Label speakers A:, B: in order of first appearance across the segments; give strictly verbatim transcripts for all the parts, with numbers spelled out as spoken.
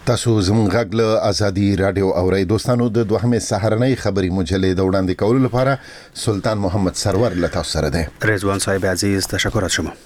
A: تاسو زموږ غږ له ازادي رادیو اورئ. دوستانو، د دوهمې سهارنۍ خبري مجلې د وړاندې کولو لپاره سلطان محمد سرور له تاسو سره دی.
B: رضوان صاحب عزیز، تشکر از شما.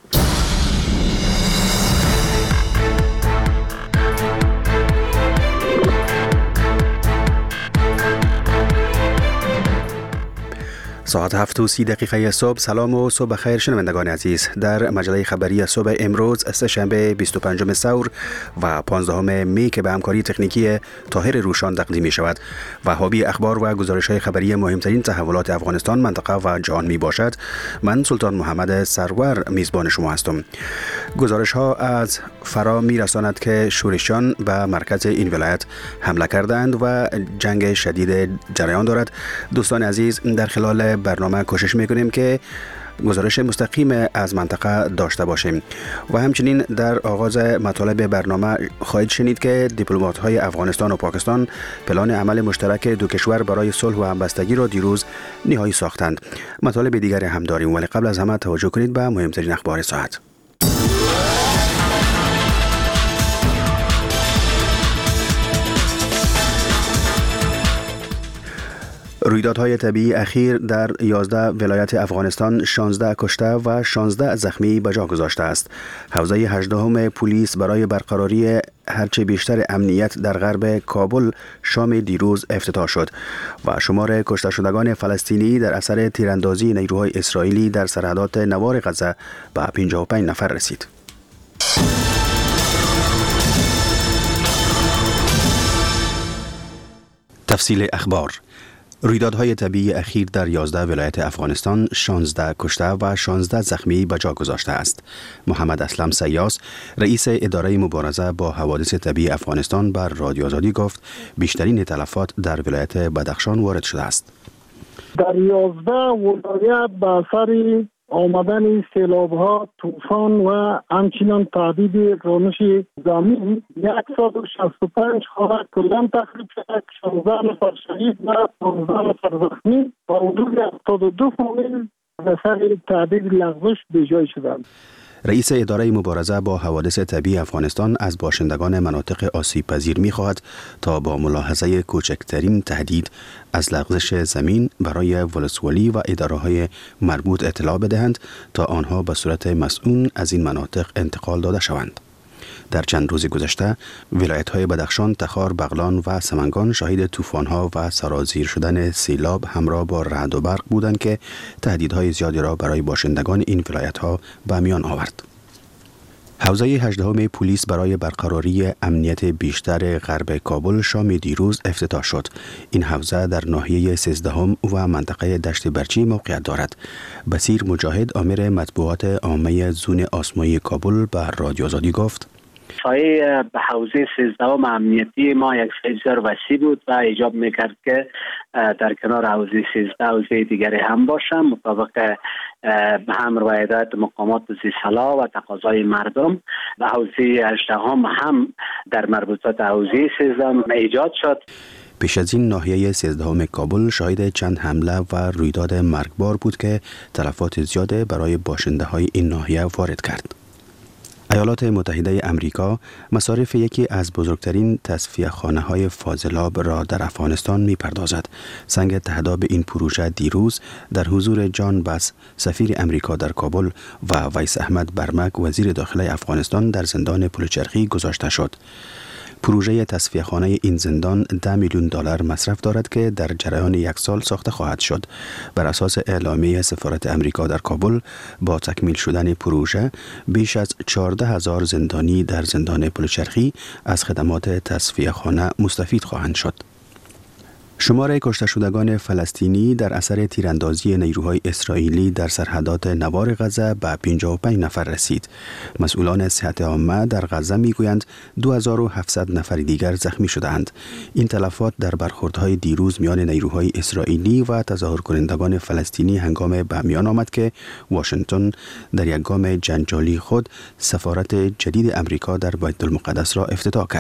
B: ساعت هفت و سی دقیقه صبح. سلام و صبح خیر شنوندگان عزیز. در مجله خبری صبح امروز سه‌شنبه بیست و پنجم ثور و پانزدهم می که به همکاری تکنیکی طاهر روشان تقدیم می شود و حاوی اخبار و گزارش های خبری مهمترین تحولات افغانستان، منطقه و جهان می باشد. من سلطان محمد سرور میزبان شما هستم. گزارش ها از فرا می رساند که شورشیان به مرکز این ولایت حمله کردند و جنگ شدید جریان دارد. دوستان عزیز، در خلال برنامه کوشش میکنیم که گزارش مستقیم از منطقه داشته باشیم و همچنین در آغاز مطالب برنامه خواهید شنید که دیپلمات‌های افغانستان و پاکستان پلان عمل مشترک دو کشور برای صلح و همبستگی را دیروز نهایی ساختند. مطالب دیگری هم داریم، ولی قبل از همه توجه کنید به مهمترین اخبار ساعت. رویدادهای طبیعی اخیر در یازده ولایت افغانستان شانزده کشته و شانزده زخمی به جا گذاشته است. حوزه هجدهم پلیس برای برقراری هرچه بیشتر امنیت در غرب کابل شام دیروز افتتاح شد و شمار کشته شدگان فلسطینی در اثر تیراندازی نیروهای اسرائیلی در سرحدات نوار غزه به پنجاه و پنج نفر رسید. تفصیل اخبار. رویدادهای طبیعی اخیر در یازده ولایت افغانستان شانزده کشته و شانزده زخمی به جا گذاشته است. محمد اسلم سیاس، رئیس اداره مبارزه با حوادث طبیعی افغانستان، بر رادیو آزادی گفت بیشترین تلفات در ولایت بدخشان وارد شده است.
C: در یازده ولایت به اثر آمدن سیلاب‌ها، طوفان و همچنین تهدید رانش زمین صد و شصت و پنج خانه کلاً تخریب شده، شانزده نفر شهید و پانزده نفر زخمی و حدود هفتاد و دو فامیل به اثر تهدید لغزش به جای شدند.
B: رئیس اداره مبارزه با حوادث طبیعی افغانستان از باشندگان مناطق آسیب پذیر می خواهد تا با ملاحظه کوچکترین تهدید از لغزش زمین برای ولسوالی و اداره های مربوط اطلاع بدهند تا آنها به صورت مسئول از این مناطق انتقال داده شوند. در چند روز گذشته ولایت‌های بدخشان، تخار، بغلان و سمنگان شاهد طوفان‌ها و سرازیر شدن سیلاب همراه با رعد و برق بودند که تهدیدهای زیادی را برای باشندگان این ولایت‌ها به میان آورد. حوزه هجدهم پلیس برای برقراری امنیت بیشتر غرب کابل شام دیروز افتتاح شد. این حوزه در ناحیه سیزدهم و منطقه دشت برچی موقعیت دارد. بصیر مجاهد، آمر مطبوعات عامه زون آسمایی کابل، به رادیو آزادی گفت
D: سایه به حوزه سیزدهم امنیتی ما یک سایه وسیع بود و ایجاب میکرد که در کنار حوزه سیزده حوزه دیگری هم باشم مطابق هم روایدات مقامات زیرسالا و تقاضای مردم. و حوزه هجدهم هم در مربوطات حوزه سیزدهم ایجاد شد.
B: پیش از این ناحیه سیزدهم کابل شاهد چند حمله و رویداد مرگبار بود که تلفات زیاده برای باشنده های این ناحیه وارد کرد. ایالات متحده امریکا مصارف یکی از بزرگترین تصفیه خانه های فاضلاب را در افغانستان می پردازد. سنگ تهداب این پروژه دیروز در حضور جان بس، سفیر امریکا در کابل، و ویس احمد برمک، وزیر داخلی افغانستان، در زندان پلچرخی گذاشته شد. پروژه تصفیه خانه این زندان ده میلیون دلار مصرف دارد که در جریان یک سال ساخته خواهد شد. بر اساس اعلامیه سفارت امریکا در کابل، با تکمیل شدن پروژه بیش از چهارده هزار زندانی در زندان پلچرخی از خدمات تصفیه خانه مستفید خواهند شد. شمار کشته شدگان فلسطینی در اثر تیراندازی نیروهای اسرائیلی در سرحدات نوار غزه به پنجاه و پنج نفر رسید. مسئولان صحت عامه در غزه میگویند دو هزار و هفتصد نفر دیگر زخمی شدند. این تلفات در برخوردهای دیروز میان نیروهای اسرائیلی و تظاهر کنندگان فلسطینی هنگام به میان آمد که واشنگتن در یک گام جنجالی خود سفارت جدید امریکا در بیت المقدس را افتتاح کرد.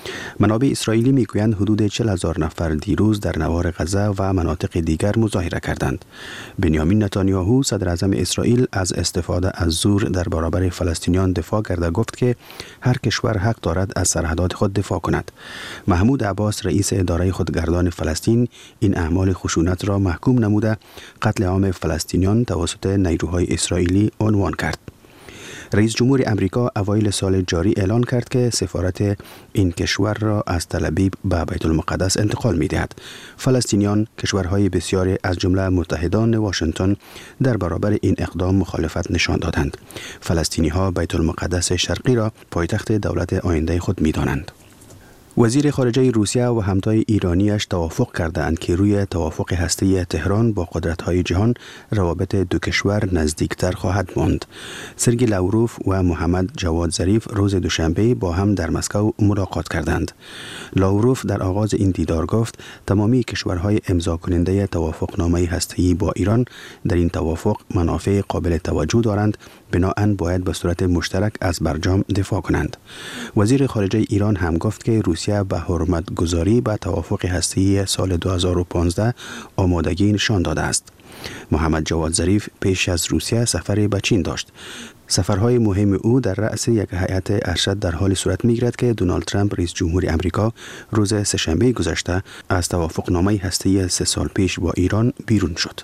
B: منابع اسرائیلی میگویند حدود چهل هزار نفر دیروز در نوار غزه و مناطق دیگر مظاهره کردند. بنیامین نتانیاهو صدر اعظم اسرائیل از استفاده از زور در برابر فلسطینیان دفاع کرده گفت که هر کشور حق دارد از سرحدات خود دفاع کند. محمود عباس رئیس اداره خودگردان فلسطین این اعمال خشونت را محکوم نموده قتل عام فلسطینیان توسط نیروهای اسرائیلی عنوان کرد. رئیس جمهور امریکا اوایل سال جاری اعلان کرد که سفارت این کشور را از تل ابیب به بیت المقدس انتقال می دهد. فلسطینیان کشورهای بسیاری از جمله متحدان واشنگتن در برابر این اقدام مخالفت نشان دادند. فلسطینی ها بیت المقدس شرقی را پایتخت دولت آینده خود می دانند. وزیر خارجه روسیه و همتای ایرانیش توافق کردند که روی توافق هسته‌ای تهران با قدرت‌های جهان روابط دو کشور نزدیکتر خواهد ماند. سرگئی لاوروف و محمد جواد ظریف روز دوشنبه با هم در مسکو ملاقات کردند. لاوروف در آغاز این دیدار گفت تمامی کشورهای امضا کننده توافقنامه هسته‌ای با ایران در این توافق منافع قابل توجه دارند، بنابراین باید به صورت مشترک از برجام دفاع کنند. وزیر خارجه ایران هم گفت که روسیه به حرمت گذاری به توافق هسته‌ای سال دو هزار و پانزده آمادگی نشان داده است. محمد جواد ظریف پیش از روسیه سفری به چین داشت. سفرهای مهم او در رأس یک هیئت ارشد در حال صورت می‌گیرد که دونالد ترامپ رئیس جمهور امریکا روز سه‌شنبه گذشته از توافقنامه هسته‌ای سه سال پیش با ایران بیرون شد.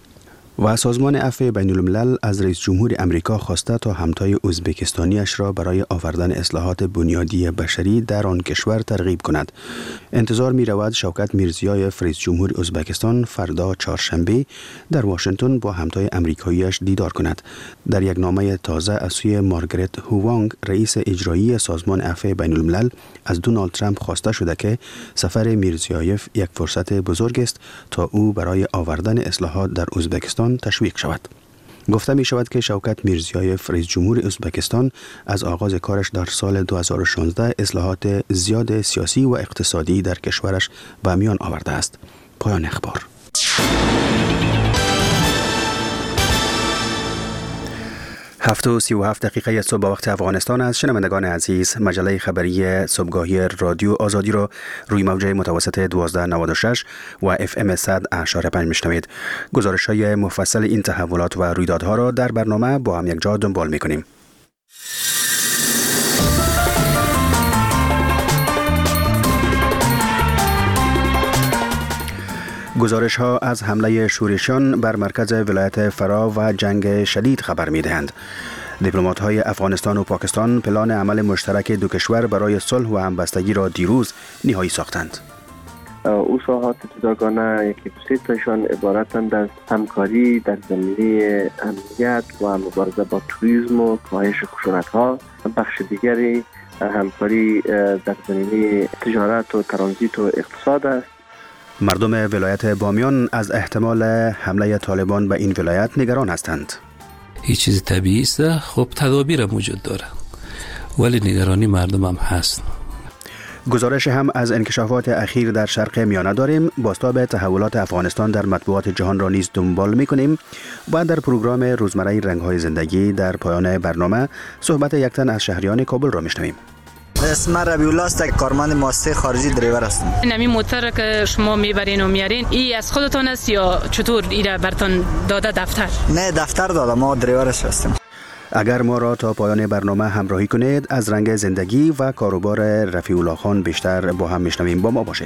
B: و سازمان عفو بین الملل از رئیس جمهور امریکا خواسته تا همتای ازبکستانیش را برای آوردن اصلاحات بنیادی بشری در آن کشور ترغیب کند. انتظار می رود شوکت میرزیایف رئیس جمهور ازبکستان فردا چهارشنبه در واشنگتن با همتای امریکاییش دیدار کند. در یک نامه تازه از سوی مارگرت هوانگ رئیس اجرایی سازمان عفو بین الملل از دونالد ترامپ خواسته شده که سفر میرزیایف یک فرصت بزرگ است تا او برای آوردن اصلاحات در ازبکستان تشویق شود. گفته می شود که شوکت میرزیایف رئیس جمهور ازبکستان از آغاز کارش در سال دو هزار و شانزده اصلاحات زیاد سیاسی و اقتصادی در کشورش به میان آورده است. پایان اخبار. هفت و سی و هفت دقیقه صبح وقت افغانستان است. شنوندگان عزیز، مجله خبری صبحگاهی رادیو آزادی را روی موجه متوسط دوازده نود و شش و اف ام صد اشاره پنج میشنوید. گزارش های مفصل این تحولات و رویدادها را در برنامه با هم یک جا دنبال میکنیم. گزارش ها از حمله شورشیان بر مرکز ولایت فرا و جنگ شدید خبر می دهند. دیپلمات های افغانستان و پاکستان پلان عمل مشترک دو کشور برای صلح و همبستگی را دیروز نهایی ساختند.
E: او ساحات جداگانه یکی دو سه تاشان عبارتند از همکاری در زمینه امنیت و مبارزه با توریسم و کاهش خشونت ها. بخش دیگری همکاری در زمینه تجارت و ترانزیت و اقتصاد است.
B: مردم ولایت بامیان از احتمال حمله طالبان به این ولایت نگران هستند.
F: هیچ چیز طبیعی است، خب تدابیر موجود داره، ولی نگرانی مردم هم هست.
B: گزارش هم از انکشافات اخیر در شرق میانه داریم. بازتاب تحولات افغانستان در مطبوعات جهان را نیز دنبال می‌کنیم و در پروگرام روزمره رنگ‌های زندگی در پایان برنامه صحبت یک تن از شهریان کابل را می‌شنویم.
G: اسم ربیع الله است، کارمند مؤسسه خارجی دریور هستم.
H: این موتر که شما میبرین و میارین ای از خودتون است یا چطور ایره برتون داده دفتر؟
G: نه دفتر داده، ما دریورش هستیم.
B: اگر ما را تا پایان برنامه همراهی کنید از رنگ زندگی و کاروبار رفیع الله خان بیشتر با هم میشنویم. با ما باشید.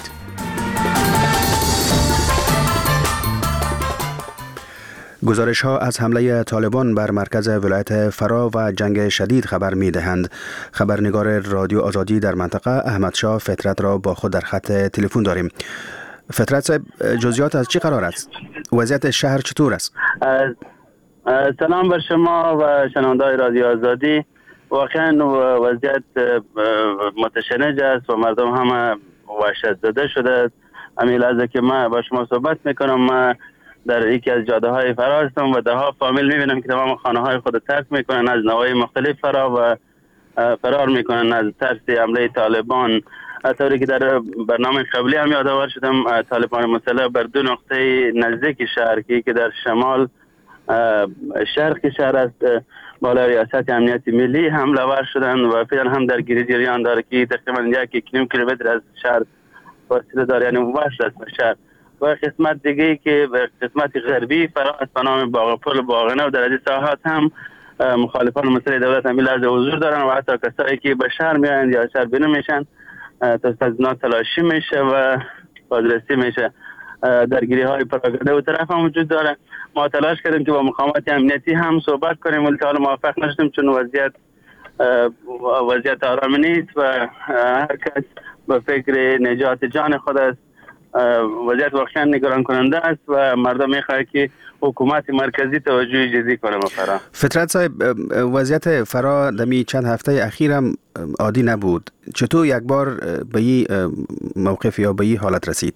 B: گزارش ها از حمله طالبان بر مرکز ولایت فرا و جنگ شدید خبر می دهند. خبرنگار رادیو آزادی در منطقه احمد شاه فطرت را با خود در خط تلفن داریم. فطرت صاحب، جزئیات از چی قرار است؟ وضعیت شهر چطور است؟
I: سلام بر شما و شنوندگان رادیو آزادی. واقعا وضعیت متشنج است و مردم هم وحشت زده شده. همین لحظه که من با شما صحبت میکنم، من در یکی از جاده های فرا هستم و ده ها فامیل میبینم که تمام خانه های خود ترک میکنن، از نواحی مختلف فرا و فرار میکنن از ترس حمله طالبان. طوری که در برنامه قبلی هم یادآور شدم، طالبان مسلح بر دو نقطه نزدیک شهر که در شمال شرق شهر است بالا ریاست امنیت ملی حمله ور شدن و فعلا هم در گیری جریان داره که تقریبا یک کیلومتر از شهر فاصله داره، یعنی وحش است شهر. و قسمت دیگه که به قسمت غربی فرا است به نام باغپل باغنه و در این ساحات هم مخالفان مسئله دولت هم لحظه حضور دارن و حتی کسایی که به شهر میایند یا شهر بینو میشن تستازنا تلاشی میشه و بازرسی میشه. درگیری های پراگنده و طرف هم وجود داره. ما تلاش کردیم که با مقامات امنیتی هم صحبت کنیم ولی تا حالا موفق نشدیم چون وضعیت وضعیت آرام نیست و هر کس به فکر نجات جان خود است. وضعیت واقعا نگران کننده است و مردم میخواد که حکومت مرکزی توجه جدی کنه. فرا
B: فطرت صاحب، وضعیت فرا دمی چند هفته اخیر هم عادی نبود. چطور یک بار به این موقف یا به این حالت رسید؟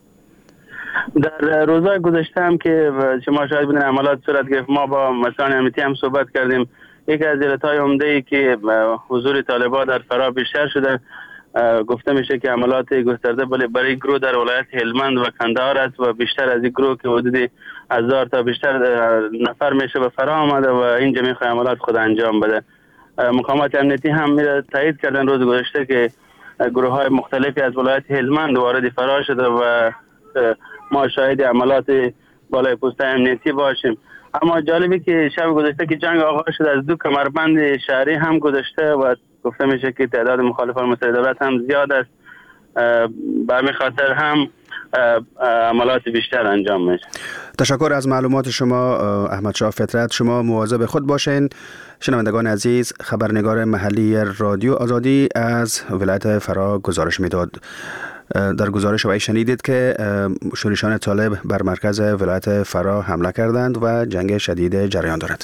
I: در روزهای گذشته هم که شما شاید ببینید عملیات صورت گرفت، ما با مسئولان امنیتی هم صحبت کردیم. یکی از علتهای عمده ای که حضور طالبان در فرا بیشتر شده گفته میشه که عملیات گسترده برای گروه در ولایت هلمند و کندهار است و بیشتر از این گروه که حدود هزار تا بیشتر نفر میشه به فرا آمده و این جمعی خواهی عملیات خود انجام بده. مقامات امنیتی هم میره تایید کردن روز گذشته که گروه های مختلفی از ولایت هلمند وارد فرا شده و ما شاهد عملیات بالای پست امنیتی باشیم. اما جالبی که شب گذشته که جنگ آغاز شد از دو کمربند شهری هم گذشته و گفته میشه که تعداد مخالفان مسئله دولت هم زیاد است. به همین خاطر هم عملیات بیشتر انجام میشه.
B: تشکر از معلومات شما احمد شاه فطرت. شما مواظب خود باشین. شنوندگان عزیز، خبرنگار محلی رادیو آزادی از ولایت فرا گزارش میداد. در گزارش وی شنیدید که شورشان طالب بر مرکز ولایت فرا حمله کردند و جنگ شدید جریان دارد.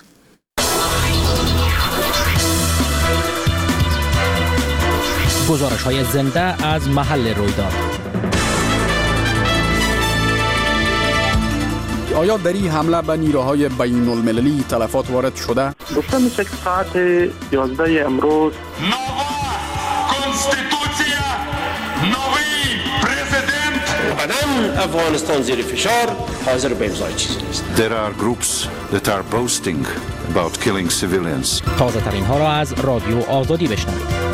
J: گزارش های زنده از محل رویداد.
K: آیا در این حمله به نیروهای بین المللی تلفات وارد شده؟
L: گفته میشه که ساعت یازده امروز
M: افغانستان زیر فشار حاضر به امضای چیزی نیست.
N: There are groups that are boasting about killing civilians.
J: تازه ترین ها را از رادیو آزادی بشنوید.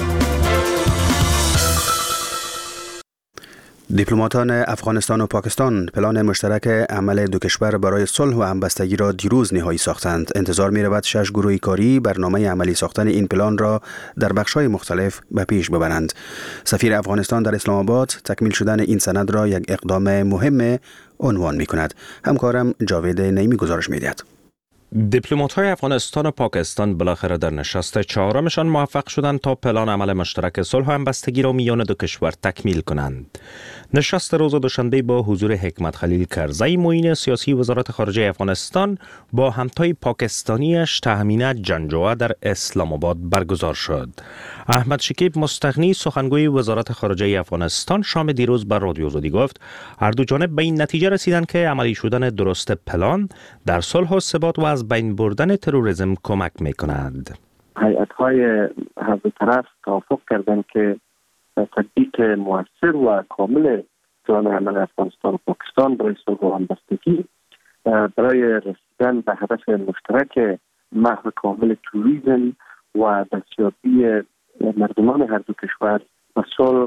B: دیپلماتان افغانستان و پاکستان پلان مشترک عمل دو کشور برای صلح و همبستگی را دیروز نهایی ساختند. انتظار می رود شش گروه کاری برنامه عملی ساختن این پلان را در بخش‌های مختلف به پیش ببرند. سفیر افغانستان در اسلام آباد تکمیل شدن این سند را یک اقدام مهم عنوان می کند. همکارم جاوید نعیمی گزارش می دهد.
O: دیپلمات‌های افغانستان و پاکستان بالاخره در نشست چهارمشان موفق شدند تا پلان عمل مشترک صلح و همبستگی را میان دو کشور تکمیل کنند. نشست روز دوشنبه با حضور حکمت خلیل کرزی معین سیاسی وزارت خارجه افغانستان با همتای پاکستانیش تهمینه جنجوعه در اسلام آباد برگزار شد. احمد شکیب مستغنی سخنگوی وزارت خارجه افغانستان شام دیروز بر رادیو آزادی گفت هر دو جانب به این نتیجه رسیدند که عملی شدن درست پلان در صلح و ثبات و از بین بردن تروریسم کمک می‌کند.
E: هیئت‌های هر دو طرف توافق کردند که تطبیق مؤثر و کامل پلان عمل افغانستان و پاکستان برای صلح و همبستگی برای رسیدن به هدف مشترک محو کامل تروریسم و دستیابی مردمان هر دو کشور به صلح،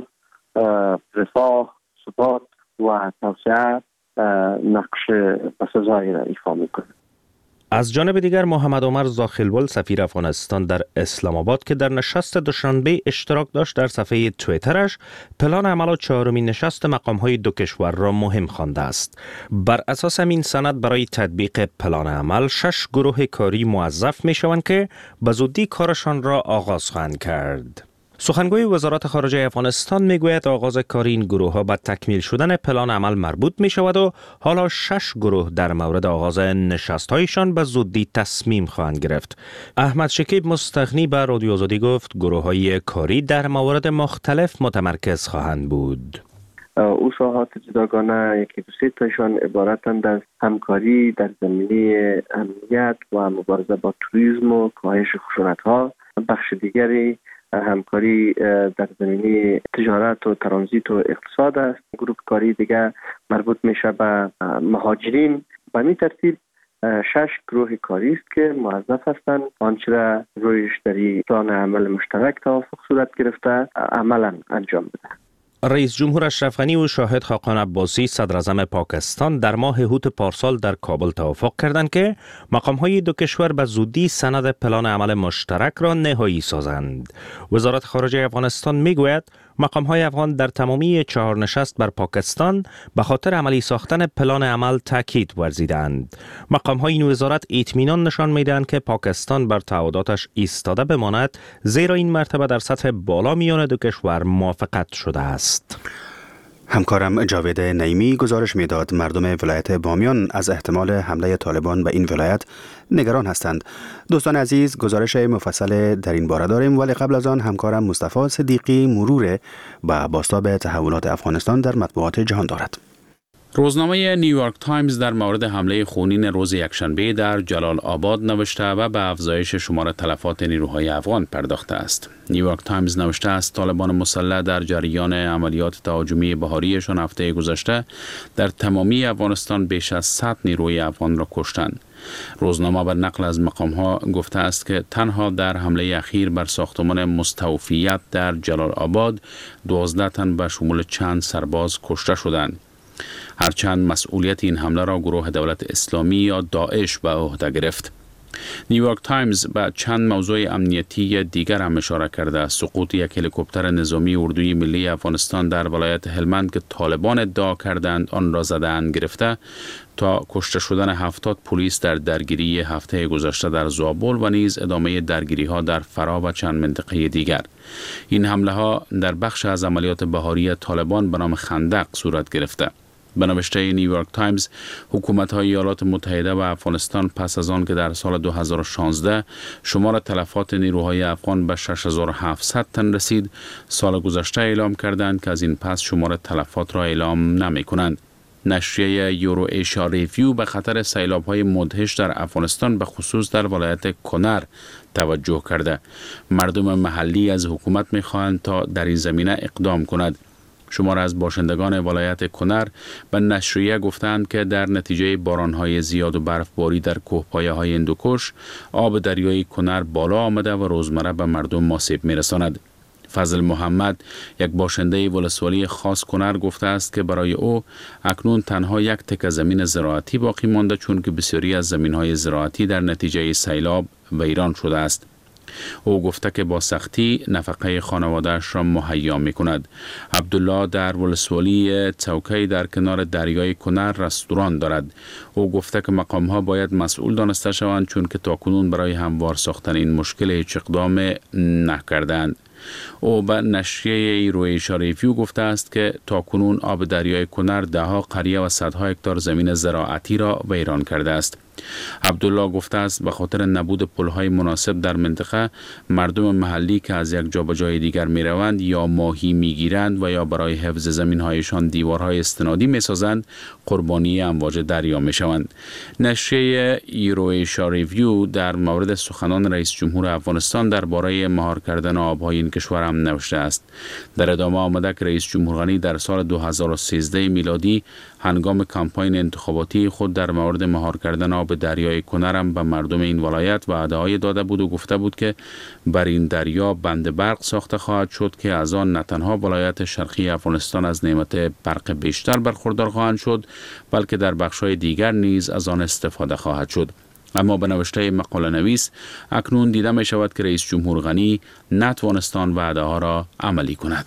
E: رفاه، ثبات و توسعه نقش بسزایی را ایفا می‌کند.
O: از جانب دیگر محمد عمر زاخیلول سفیر افغانستان در اسلام آباد که در نشست دوشنبه اشتراک داشت در صفحه توییترش پلان عمل چهارمین نشست مقام‌های دو کشور را مهم خوانده است. بر اساس این سند برای تطبیق پلان عمل شش گروه کاری موظف می‌شوند که به زودی کارشان را آغاز خواهند کرد. سخنگوی وزارت خارجه افغانستان میگوید آغاز کار این گروه ها به تکمیل شدن پلان عمل مربوط می شود و حالا شش گروه در مورد آغاز نشست هایشان به زودی تصمیم خواهند گرفت. احمد شکیب مستغنی به رادیو آزادی گفت گروه های کاری در موارد مختلف متمرکز خواهند بود.
E: او ساحات جداگانه یکی دو سه تاشان عبارتند از همکاری در زمینه امنیت و مبارزه با توریسم و کاهش خشونت‌ها. بخش دیگری همکاری در زمینه تجارت و ترانزیت و اقتصاد است. گروه کاری دیگر مربوط میشه به مهاجرین. به این ترتیب شش گروه کاری است که موظف هستند آنچه را رویش در پلان عمل مشترک توافق صورت گرفته عملا انجام بدهند.
O: رئیس جمهور اشرف غنی و شاهد خاقان عباسی صدر اعظم پاکستان در ماه هوت پارسال در کابل توافق کردند که مقام‌های دو کشور به زودی سند پلان عمل مشترک را نهایی سازند. وزارت خارجه افغانستان میگوید مقام‌های افغان در تمامی چهار نشست بر پاکستان به خاطر عملی ساختن پلان عمل تاکید ورزیدند. مقام‌های این وزارت اطمینان نشان میدهند که پاکستان بر تعهداتش ایستاده بماند، زیرا این مرتبه در سطح بالا میان دو کشور موافقت شده است.
B: همکارم جاوید نعیمی گزارش میداد مردم ولایت بامیان از احتمال حمله طالبان به این ولایت نگران هستند. دوستان عزیز، گزارش مفصل در این باره داریم، ولی قبل از آن همکارم مصطفی صدیقی مرور به بازتاب تحولات افغانستان در مطبوعات جهان دارد.
P: روزنامه نیویورک تایمز در مورد حمله خونین روز یکشنبه در جلال آباد نوشته و به افزایش شمار تلفات نیروهای افغان پرداخته است. نیویورک تایمز نوشته است طالبان مسلح در جریان عملیات تهاجمی بهاریشان هفته گذشته در تمامی افغانستان بیش از صد نیروی افغان را کشتند. روزنامه بر نقل از مقام‌ها گفته است که تنها در حمله اخیر بر ساختمان مستوفیت در جلال آباد دوازده تن به شمول چند سرباز کشته شدند. هرچند مسئولیت این حمله را گروه دولت اسلامی یا داعش به عهده گرفت. نیویورک تایمز به چند موضوع امنیتی دیگر هم اشاره کرده. سقوط یک هلیکوپتر نظامی اردوی ملی افغانستان در ولایت هلمند که طالبان ادعا کردند آن را زده‌اند گرفته تا کشته شدن هفتاد پلیس در درگیری هفته گذشته در زابل و نیز ادامه درگیری ها در فرا و چند منطقه دیگر. این حمله ها در بخش از عملیات بهاری طالبان به نام خندق صورت گرفته. به نوشته نیویورک تایمز، حکومت‌های ایالات متحده و افغانستان پس از آن که در سال دو هزار و شانزده شمار تلفات نیروهای افغان به شش هزار و هفتصد تن رسید، سال گذشته اعلام کردند که از این پس شمار تلفات را اعلام نمی‌کنند. نشریه یورو ایشیا ریویو به خطر سیلاب‌های مدهش در افغانستان به خصوص در ولایت کنر توجه کرده. مردم محلی از حکومت می‌خواهند تا در این زمینه اقدام کند. شمار از باشندگان ولایت کنر به نشریه گفتند که در نتیجه بارانهای زیاد و برفباری در کوهپایه‌های هندوکش آب دریای کنر بالا آمده و روزمره به مردم آسیب می‌رساند. فضل محمد، یک باشنده ولسوالی خاص کنر، گفته است که برای او اکنون تنها یک تکه زمین زراعتی باقی مانده، چون که بسیاری از زمین‌های زراعتی در نتیجه سیلاب ویران شده است. او گفته که با سختی نفقه خانواده‌اش را مهیا می‌کند. عبدالله در ولسوالی چوکی در کنار دریای کنر رستوران دارد. او گفته که مقام‌ها باید مسئول دانسته شوند، چون که تاکنون برای هموار ساختن این مشکل هیچ اقدام نکردند. او به نشریه روی شریفیو گفته است که تاکنون آب دریای کنر ده‌ها قریه و صدها هکتار زمین زراعتی را ویران کرده است. عبدالله گفته است به خاطر نبود پل‌های مناسب در منطقه، مردم محلی که از یک جا به جای دیگر می‌روند یا ماهی می‌گیرند و یا برای حفظ زمین‌هایشان دیوارهای استنادی می‌سازند، قربانی امواج دریا می‌شوند. نشریه ایروئیشیا ریویو در مورد سخنان رئیس جمهور افغانستان درباره مهار کردن آب‌های این کشور هم نوشته است. در ادامه آمده که رئیس جمهور غنی در سال دو هزار و سیزده میلادی هنگام کمپاین انتخاباتی خود در مورد مهار کردن آب دریای کنر هم به مردم این ولایت وعده‌های داده بود و گفته بود که بر این دریا بند برق ساخته خواهد شد که از آن نه تنها ولایت شرقی افغانستان از نعمت برق بیشتر برخوردار خواهند شد، بلکه در بخش‌های دیگر نیز از آن استفاده خواهد شد. اما به نوشته مقاله نویس، اکنون دیده می شود که رئیس جمهور غنی نتوانستان وعده ها را عملی کند.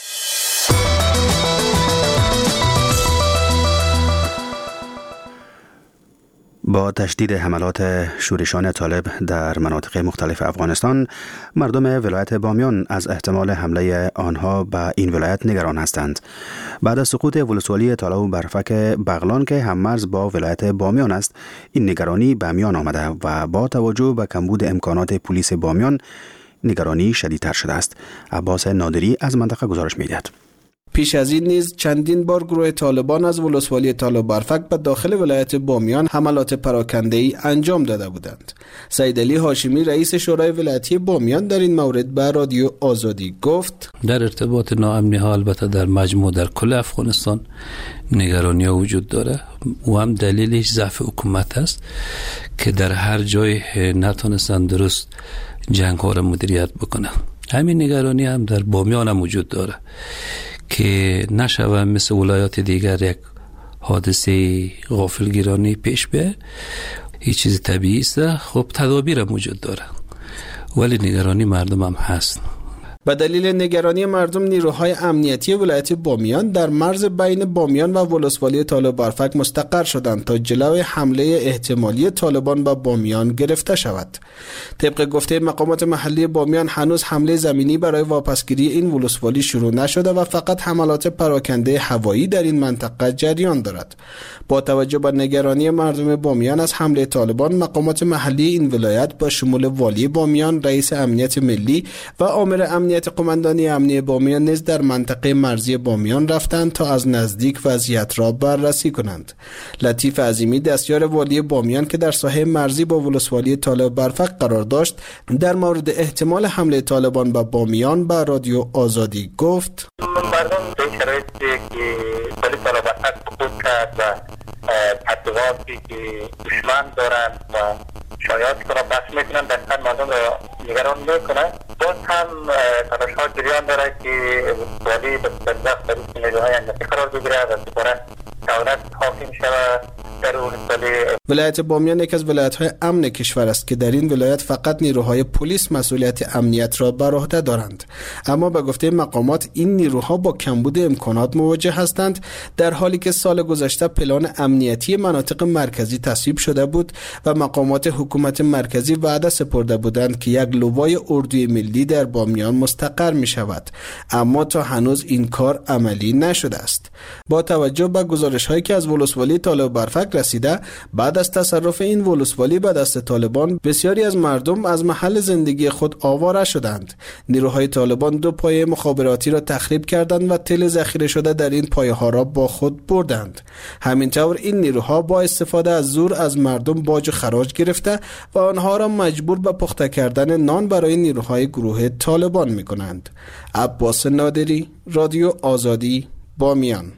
B: با تشدید حملات شورشان طالب در مناطق مختلف افغانستان، مردم ولایت بامیان از احتمال حمله آنها به این ولایت نگران هستند. بعد از سقوط ولسوالی تاله و برفک بغلان که هممرز با ولایت بامیان است، این نگرانی به میان آمده و با توجه به کمبود امکانات پلیس بامیان، نگرانی شدیدتر شده است. عباس نادری از منطقه گزارش می‌دهد.
Q: پیش از این نیز چندین بار گروه طالبان از ولسوالی تالابرفک به داخل ولایت بامیان حملات پراکنده‌ای انجام داده بودند. سید علی هاشمی رئیس شورای ولایتی بامیان در این مورد به رادیو آزادی گفت:
F: در ارتباط ناامنی ها البته در مجموع در کل افغانستان نگرانی ها وجود داره و هم دلیلش ضعف حکومت است که در هر جای نتونستن درست جنگ ها را مدیریت بکنن. همین نگرانی هم در بامیان هم وجود داره که نشوه مثل ولایات دیگر یک حادثه غافلگیرانه پیش بیه. هیچ چیز طبیعی است. خب تدابیر هم وجود داره ولی نگرانی مردم هم هست.
Q: به دلیل نگرانی مردم نیروهای امنیتی ولایت بامیان در مرز بین بامیان و ولسوالی تالابرفک مستقر شدند تا جلوی حمله احتمالی طالبان به بامیان گرفته شود. طبق گفته مقامات محلی بامیان هنوز حمله زمینی برای واپسگیری این ولسوالی شروع نشده و فقط حملات پراکنده هوایی در این منطقه جریان دارد. با توجه به نگرانی مردم بامیان از حمله طالبان، مقامات محلی این ولایت با شمول والی بامیان، رئیس امنیت ملی و آمر امنیت قماندانی امنیه بامیان نیز در منطقه مرزی بامیان رفتند تا از نزدیک وضعیت را بررسی کنند. لطیف عظیمی دستیار والی بامیان که در ساحه مرزی با ولسوالی تالابرفک قرار داشت، در مورد احتمال حمله طالبان به بامیان به رادیو آزادی گفت:
R: مردم به شرایطی که ولی تالابرفک سقوط کرد و تبلیغاتی که دشمن دارند و شایعاتی که را بحث میکنن دقیقا مردم را نگران میکنن. باز هم تلاش ها جریان داره که والی به صدق در این نیروهای امنیتی قرار بگیره و دوباره دولت حاکم شود در ولسوالی.
Q: ولایت بامیان یک از ولایت‌های امن کشور است که در این ولایت فقط نیروهای پلیس مسئولیت امنیت را بر عهده دارند، اما به گفته مقامات این نیروها با کمبود امکانات مواجه هستند، در حالی که سال گذشته پلان امنیتی مناطق مرکزی تصویب شده بود و مقامات حکومت مرکزی وعده سپرده بودند که یک لوای اردوی ملی در بامیان مستقر می شود، اما تا هنوز این کار عملی نشده است. با توجه به گزارش‌هایی که از ولسوالی تالابرفک رسیده، بعد از تصرف این ولسوالی به دست طالبان، بسیاری از مردم از محل زندگی خود آواره شدند. نیروهای طالبان دو پایه مخابراتی را تخریب کردند و تل ذخیره شده در این پایه‌ها را با خود بردند. همینطور این نیروها با استفاده از زور از مردم باج و خراج گرفته و آنها را مجبور به پخته کردن نان برای نیروهای گروه طالبان می‌کنند. عباس نادری، رادیو آزادی، بامیان.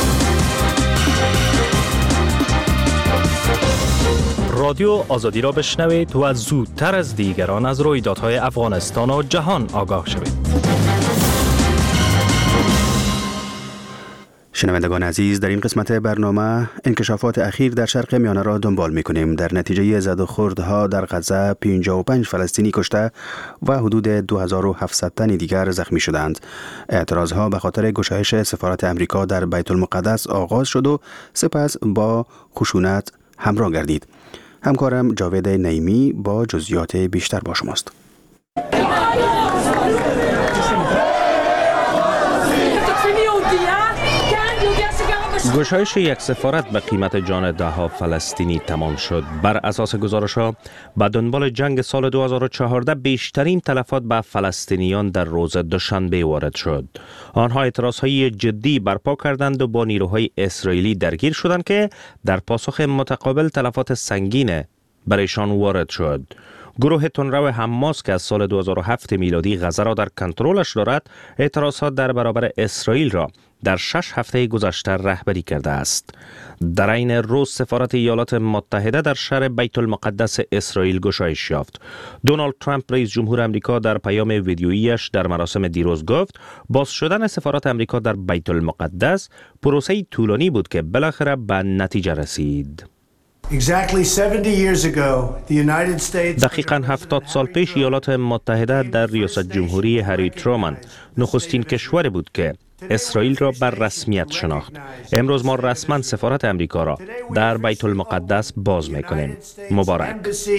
O: رادیو آزادی را بشنوید و زودتر از دیگران از رویدادهای افغانستان و جهان آگاه شوید.
B: شنوندگان عزیز، در این قسمت برنامه انکشافات اخیر در شرق میانه را دنبال می‌کنیم. در نتیجه زد و خوردها در غزه پنجاه و پنج فلسطینی کشته و حدود دو هزار و هفتصد تن دیگر زخمی شدند. اعتراضها به خاطر گشایش سفارت امریکا در بیت المقدس آغاز شد و سپس با خشونت همراه گردید. همکارم جاوید نعیمی با جزئیات بیشتر با شماست.
O: گشایش یک سفارت به قیمت جان ده ها فلسطینی تمام شد. بر اساس گزارش‌ها به دنبال جنگ سال دو هزار و چهارده بیشترین تلفات به فلسطینیان در روز دوشنبه وارد شد. آنها اعتراضهای جدی برپا کردند و با نیروهای اسرائیلی درگیر شدند که در پاسخ متقابل تلفات سنگین برایشان وارد شد. گروه تندرو حماس که از سال دو هزار و هفت میلادی غزه را در کنترلش دارد، اعتراضات در برابر اسرائیل را در شش هفته گذشته رهبری کرده است. در این روز سفارت ایالات متحده در شهر بیت المقدس اسرائیل گشایش یافت. دونالد ترامپ رئیس جمهور آمریکا در پیام ویدیوییش در مراسم دیروز گفت باز شدن سفارت آمریکا در بیت المقدس پروسه‌ای طولانی بود که بالاخره به نتیجه رسید. دقیقاً هفتاد سال پیش ایالات متحده در ریاست جمهوری هری ترومن نخستین کشوری بود که اسرائیل را بر رسمیت شناخت. امروز ما رسما سفارت امریکا را در بیت المقدس باز می‌کنیم. مبارک.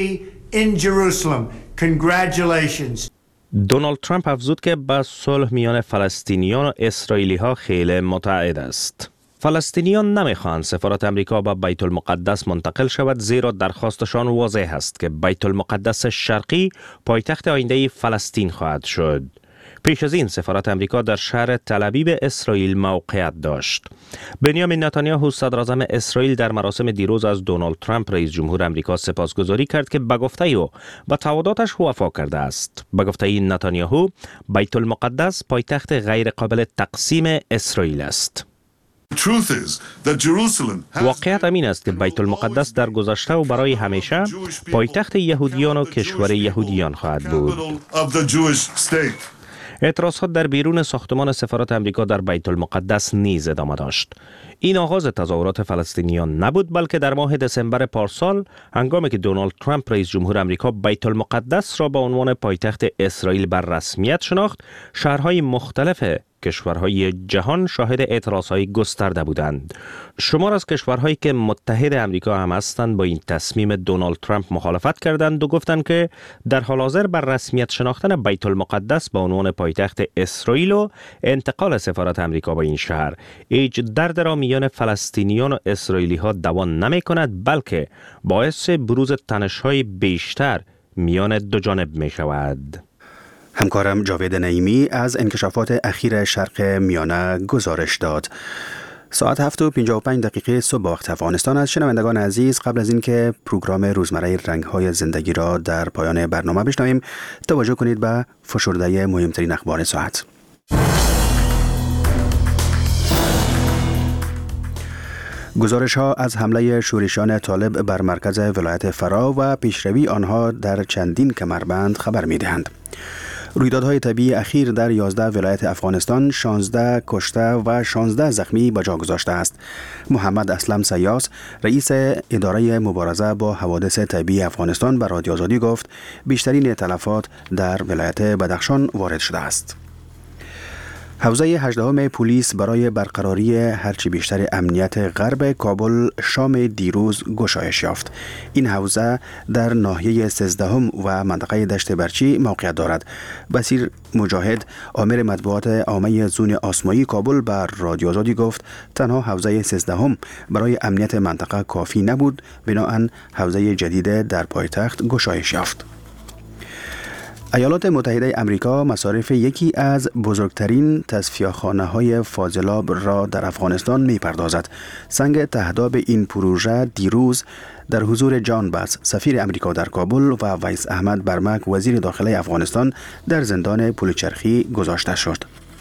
O: دونالد ترامپ افزود که با صلح میان فلسطینیان و اسرائیلی‌ها خیلی متعهد است. فلسطینیان نمیخواهند سفارت امریکا به بیت المقدس منتقل شود، زیرا درخواستشان واضح است که بیت المقدس شرقی پایتخت آینده فلسطین خواهد شد. پیش از این سفارت امریکا در شهر تل‌آویو اسرائیل موقعیت داشت. بنیامین نتانیاهو صدر اعظم اسرائیل در مراسم دیروز از دونالد ترامپ رئیس جمهور امریکا سپاسگزاری کرد که به گفته او به تعهداتش وفا کرده است. به گفته نتانیاهو بیت المقدس پایتخت غیر قابل تقسیم اسرائیل است. واقعیت امین است که بیت المقدس در گذشته و برای همیشه پایتخت یهودیان و کشور یهودیان خواهد بود. اعتراضات در بیرون ساختمان سفارت امریکا در بیت المقدس نیز ادامه داشت. این آغاز تظاهرات فلسطینیان نبود، بلکه در ماه دسامبر پارسال هنگامی که دونالد ترامپ رئیس جمهور امریکا بیت المقدس را به عنوان پایتخت اسرائیل بر رسمیت شناخت، شهرهای مختلف کشورهای جهان شاهد اعتراضهای گسترده بودند. شمار از کشورهایی که متحد امریکا هم هستند با این تصمیم دونالد ترامپ مخالفت کردند و گفتند که در حال حاضر بر رسمیت شناختن بیت المقدس به عنوان پایتخت اسرائیل و انتقال سفارت امریکا به این شهر هیچ درد را میان فلسطینیان و اسرائیلی ها دوان نمی کند، بلکه باعث بروز تنش‌های بیشتر میان دو جانب می شود.
B: همکارم جاوید نعیمی از انکشافات اخیر شرق میانه گزارش داد. ساعت هفت و پنجاه و پنج دقیقه صبح وقت افغانستان است. شنوندگان عزیز، قبل از اینکه پروگرام روزمره رنگ‌های زندگی را در پایان برنامه بشنویم، توجه کنید به فشرده مهمترین اخبار ساعت. گزارش ها از حمله شورشیان طالب بر مرکز ولایت فرا و پیشروی آنها در چندین کمربند خبر می دهند. رویدادهای طبیعی اخیر در یازده ولایت افغانستان شانزده کشته و شانزده زخمی به جا گذاشته است. محمد اسلم سیاس، رئیس اداره مبارزه با حوادث طبیعی افغانستان، به رادیو آزادی گفت بیشترین تلفات در ولایت بدخشان وارد شده است. حوزه هجدهم پلیس برای برقراری هرچی بیشتر امنیت غرب کابل شام دیروز گشایش یافت. این حوزه در ناحیه سیزدهم و منطقه دشت برچی موقعیت دارد. بصیر مجاهد، آمر مطبوعات عامه زون آسمایی کابل، بر رادیو آزادی گفت تنها حوزه سیزدهم برای امنیت منطقه کافی نبود، بنابراین حوزه جدید در پایتخت گشایش یافت. ایالات متحده امریکا مصارف یکی از بزرگترین تصفیه‌خانه‌های فاضلاب را در افغانستان می‌پردازد. سنگ تهداب این پروژه دیروز در حضور جان باس، سفیر امریکا در کابل، و ویس احمد برمک، وزیر داخلی افغانستان، در زندان پلچرخی گذاشته شد.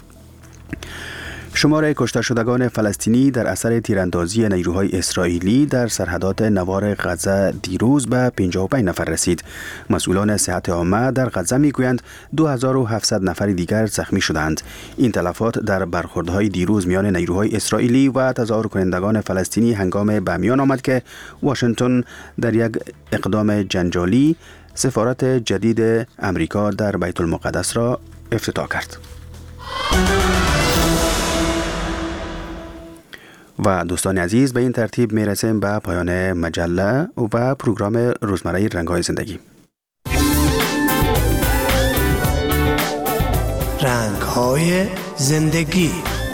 B: شمار کشته شدگان فلسطینی در اثر تیراندازی نیروهای اسرائیلی در سرحدات نوار غزه دیروز به پنجاه و پنج نفر رسید. مسئولان صحت عامه در غزه میگویند دو هزار و هفتصد نفر دیگر زخمی شدند. این تلفات در برخوردهای دیروز میان نیروهای اسرائیلی و تظاهر کنندگان فلسطینی هنگام به میان آمد که واشنگتن در یک اقدام جنجالی سفارت جدید امریکا در بیت المقدس را افتتاح کرد. و دوستان عزیز، به این ترتیب می رسیم به پایان مجله و پروگرام روزمره رنگ‌های زندگی.
S: رنگ‌های زندگی.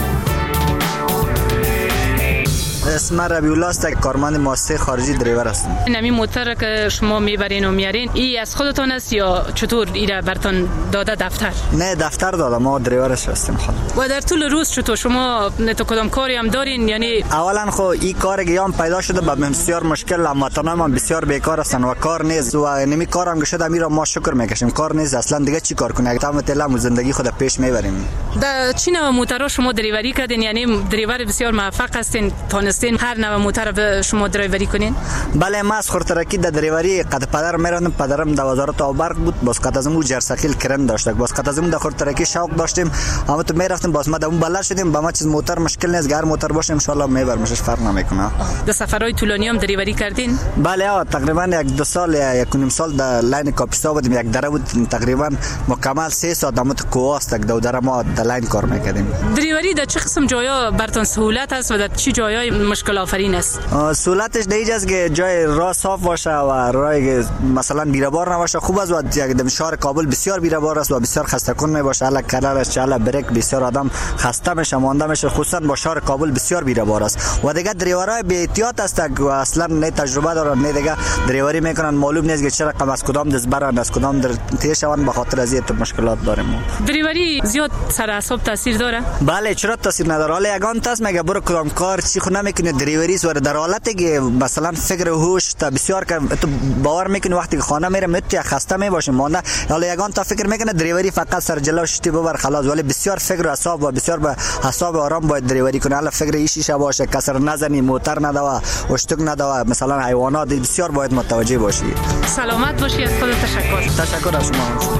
G: اسم ربیع الله است، کارمند مؤسسه خارجی دریور هستم.
H: نمی موتر که شما میبرین و میارین ای از خودتون است یا چطور ایره برتون داده دفتر؟
G: نه دفتر داده، ما دریورش هستیم خود.
H: و در طول روز چطور شما تو کدام کاری هم دارین؟ یعنی
G: اولا خو این کار گیام پیدا شده به بسیار مشکل، هموطنان ما بسیار بیکار هستن و کار نیست و نمی کارم گشته میرا ما شکر میکشیم. کار نیست اصلا، دیگه چی کار کنیم؟ تمام تلم زندگی خود پیش میبریم.
H: در چی نوع موترها شما دریوری کردین؟ یعنی دریور بسیار موفق هستین، تونستین هر نوع موتر شما دریوری کنین؟
G: بله، ما از خورترکی در دریوری قد پدر میرفتم. پدرم در وزارت آب برق بود، باز قد از اون جرثقیل کرن داشت، باز قد از اون در خورترکی شوق داشتیم. اما تو میرفتیم، باز ما در اون بلد شدیم. با ما چیز موتر مشکل نیست، هر موتر باشه ان شاء الله میبرمش، فرق نمیکنه.
H: در سفرهای طولانی هم دریوری کردین؟
G: بله، تقریبا یک دو سال یک نیم سال در لاین کاپیستا بودیم. یک دره بود تقریبا مکمل سه ساعت دمت کوواست یک دو دره ما در لاین کار میکردیم.
H: دریوری در چه قسم جایا براتون سهولت است و در چه جایای مشکل آفرین است؟
G: سهولتش دیگه است که جای راه صاف باشه و راه مثلا بیره‌بار نباشه. خوب است و یک شهر کابل بسیار بیره‌بار است و بسیار خسته کن میباشه. الا کلرش چاله بریک بسیار آدم خسته میشه مانده میشه، خصوصا با شهر کابل بسیار بیره‌بار است. و دیگه دریورای بی احتیاط است و اصلا نه تجربه دارن نه دیگه دریوری میکنن، معلوم نیست که چه رقم از کدام دست برن از کدام در تیشون. به خاطر از این مشکلات داریم.
H: دریوری زیاد سر اعصاب تاثیر داره؟
G: بله چرا تاثیر نداره. حالا یگان تاس میگه برو کدام کار چی خو نمیکنه دریوری است و در حالتی که مثلا فکر و هوش تا بسیار که تو باور میکنی وقتی که خانه میره مت یا خسته میباشه مانده، حالا یگان تا فکر میکنه دریوری فقط سر جلو شتی ببر خلاص، ولی بسیار فکر و اعصاب و بسیار به حساب آرام باید دریوری کنه. حالا فکر ایشیشه باشه، کسر نزنی، موتر ندوا، اشتک ندوا، مثلا حیوانات بسیار باید متوجه باشی.
H: سلامت باشی. از خودت تشکر.
G: تشکر از شما.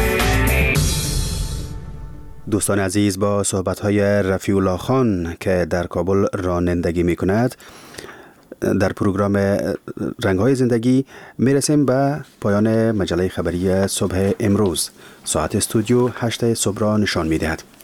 B: دوستان عزیز، با صحبت‌های رفیع الله خان که در کابل رانندگی می‌کند در پروگرام رنگ‌های زندگی میرسیم به پایان مجله خبری صبح امروز. ساعت استودیو هشت صبح را نشان می‌دهد.